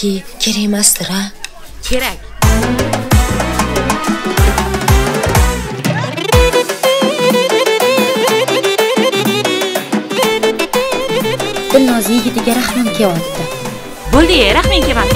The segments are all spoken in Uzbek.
balki kerak emasdir, ha? Kerak. Dilnoz yigitiga rahmim kelyapti. Bo'ldi, rahming kelmasin.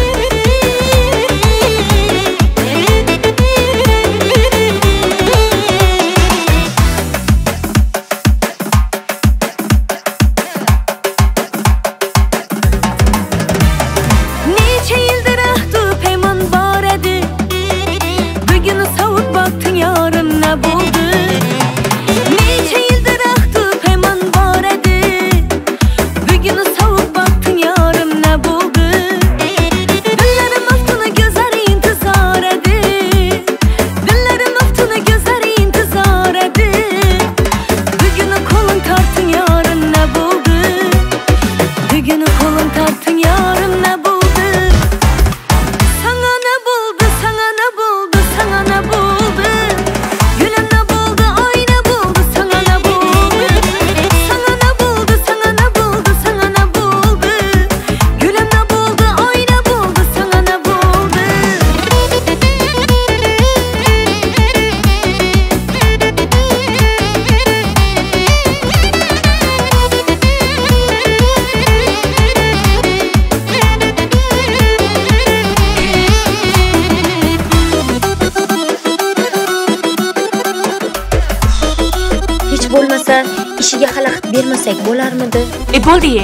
Ishiga xalaqit bermasak bo'larmidi? Bo'ldi-ye.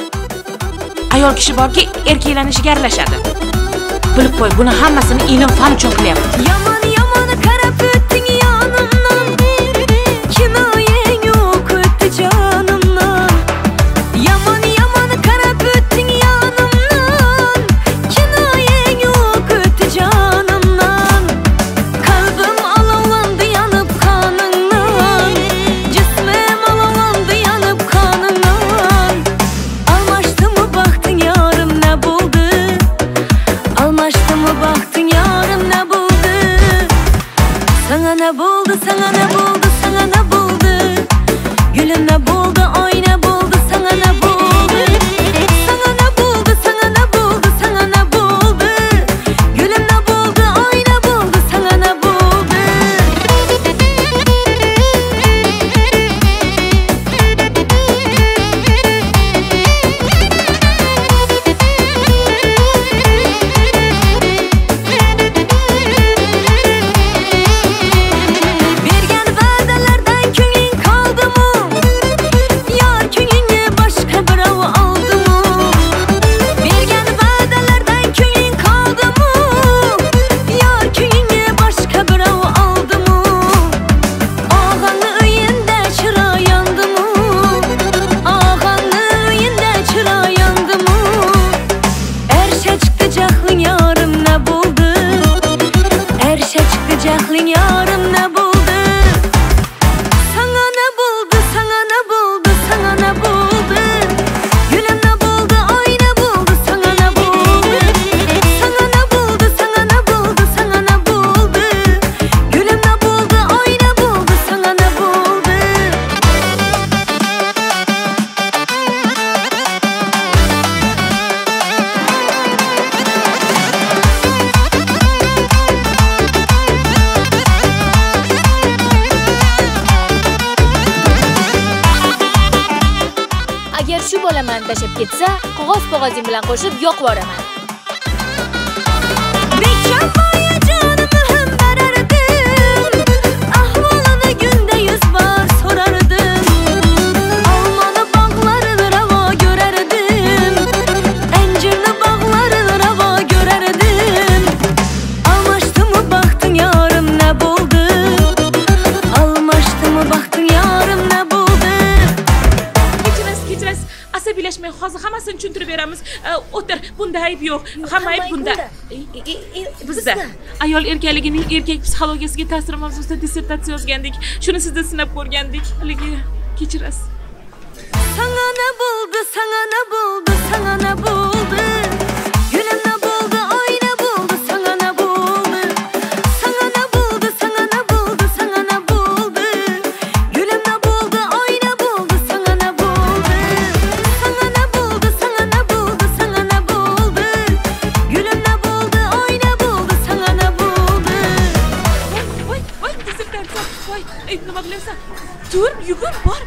Ayol kishi borki, erkaklarning ishiga aralashadi. Bilib qo'y, buni hammasini ilm fan uchun qilyapti. Yomon yomon qarab o'tding yonimdan. Kinoyang yo'q o'tdi jonimdan. Yomon yomon qarab o'tding yonimdan. Kinoyang yo'q o'tdi jonimdan. Qalbim olovlandi yonib qoningdan. Jismim olovlandi yonib qoningdan. Almashdimi baxting yorim ne bo'ldi? Almashdimi baxting yorim ne bo'ldi? Sana ne bo'ldi? Sana ne bo'ldi? Sana ne bo'ldi? Gülüm ne bo'ldi? Oy ne bo'ldi? Sana ne bo'ldi? Sana ne bo'ldi? Sana ne bo'ldi? Sana ne bo'ldi? Gülüm ne bo'ldi? Oy ne bo'ldi? Sana ne bo'ldi? Bergan va'dalardan ko'ngling qoldimi? Yor ko'nglingni boshqa birov oldimi? Bergan va'dalardan ko'ngling qoldimi? Yor ko'nglingni boshqa birov oldimi? Og'angni uyinda chiroy yondimi? Og'angni uyinda chiroy yondimi? Ersha chiqdi jahling yorim ne bo'ldi? Ersha chiqdi jahling yorim ne bo'ldi? Sana ne bo'ldi? Sana ne bo'ldi? Sana ne bo'ldi? Gülüm ne bo'ldi? Oy ne bo'ldi? Sana ne bo'ldi? Sana ne bo'ldi? Sana ne bo'ldi? Sana ne bo'ldi? Gülüm ne bo'ldi? Oy ne bo'ldi? Sana ne bo'ldi? Agar shu bolamani tashab ketsa, qog'oz-qog'ozing bilan qo'shib yoqib yuboraman. Bechovoya jonimni ham berardim. Ahvolini gunda 100 bor so'rardim. Olmani bog'larini ravo ko'rardim. Anjirni bog'larini ravo ko'rardim. Almashdimi baxting yorim ne bo'ldi? Almashdimi baxting yorim ne bo'ldi? Kechirasiz. Asabiylashmang, hozir hammasini tushuntirib beramiz. O'tir, bunda ayb yo'q. Hamma ayb bunda. Bizda ayol erkakligining erkak psixologiyasiga ta'siri mavzusida dissertatsiya yozgandik. Shuni sizda sinab ko'rgandik. Haligi kechirasiz. Sana ne bo'ldi? Sana ne bo'ldi? Sana ne bo'ldi? Gülüm ne bo'ldi? Oy ne bo'ldi? Sana ne bo'ldi? Sana ne bo'ldi? Sana ne bo'ldi? Sana ne bo'ldi? Gülüm ne bo'ldi? Oy ne bo'ldi? Sana ne bo'ldi? Sana ne bo'ldi? Sana ne bo'ldi? Sana ne bo'ldi? voy, nima qilyapsan? Tur, yugur, bor.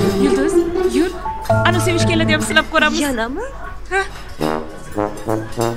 Yulduz, yur. Ana sevish keladi ham sinab ko'ramiz. Yanami? Ha?